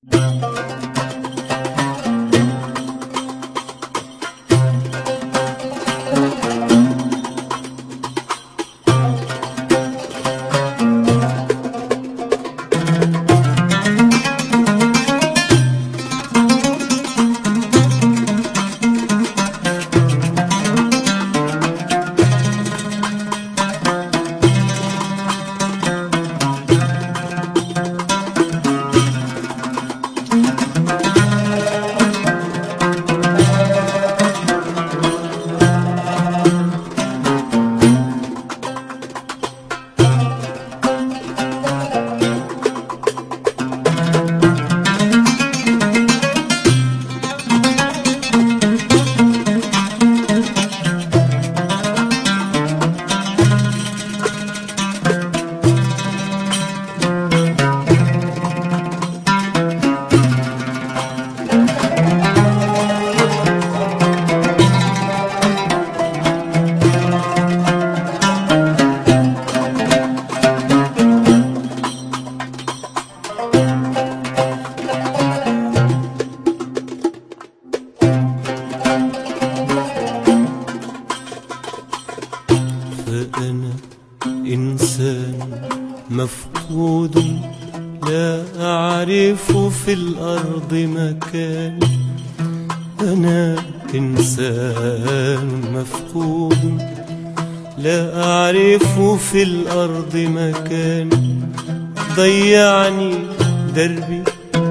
فأنا إنسان مفقود لا أعرف في الأرض مكان. أنا إنسان مفقود لا أعرف في الأرض مكان. ضيعني دربي،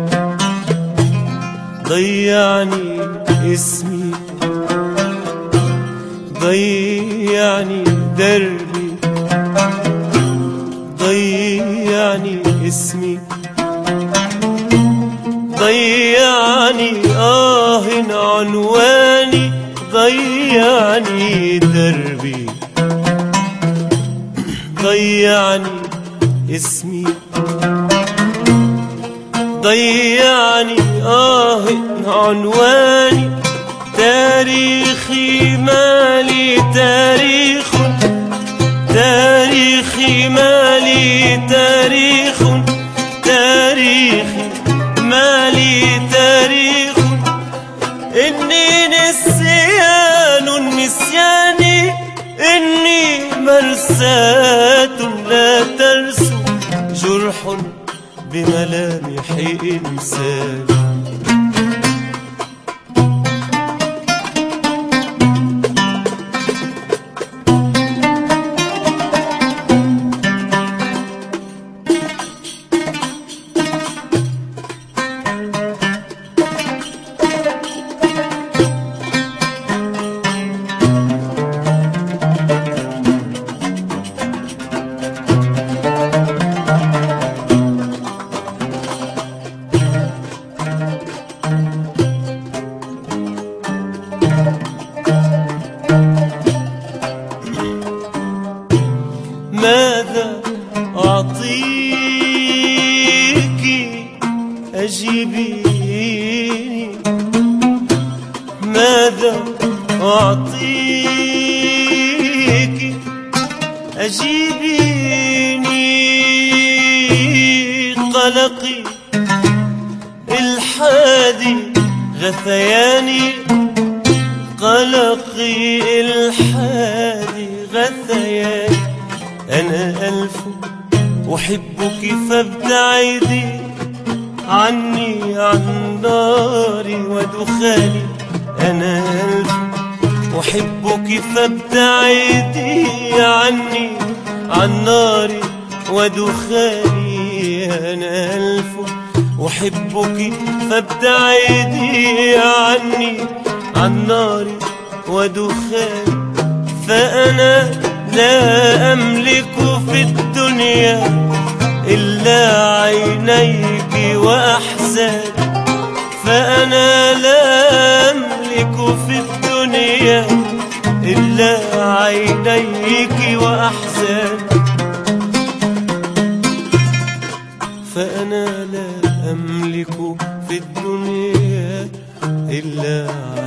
ضيعني اسمي، ضيعني دربي، ضيعني اسمي، ضيعني عنواني، ضيعني دربي، ضيعني اسمي، ضيعني عنواني. تاريخي مالي تاريخ، تاريخي مالي تاريخ، تاريخي مالي تاريخ. إني نسيان النسيان، إني مرساة لا ترسو، جرح بملامح إنسان. ماذا أعطيك أجيبيني، ماذا أعطيك أجيبيني. قلقي الحادي غثياني، قلقي الحادي غثياني. أنا ألف أحبك فابتعدي عني عن ناري ودخاني. أنا ألف أحبك فابتعدي عني عن ناري ودخاني. أنا ألف أحبك فابتعدي عني عن ناري ودخاني. فأنا لا أملك في الدنيا إلا عينيك وأحزاني. فأنا لا أملك في الدنيا إلا عينيك وأحزاني. فأنا لا أملك في الدنيا إلا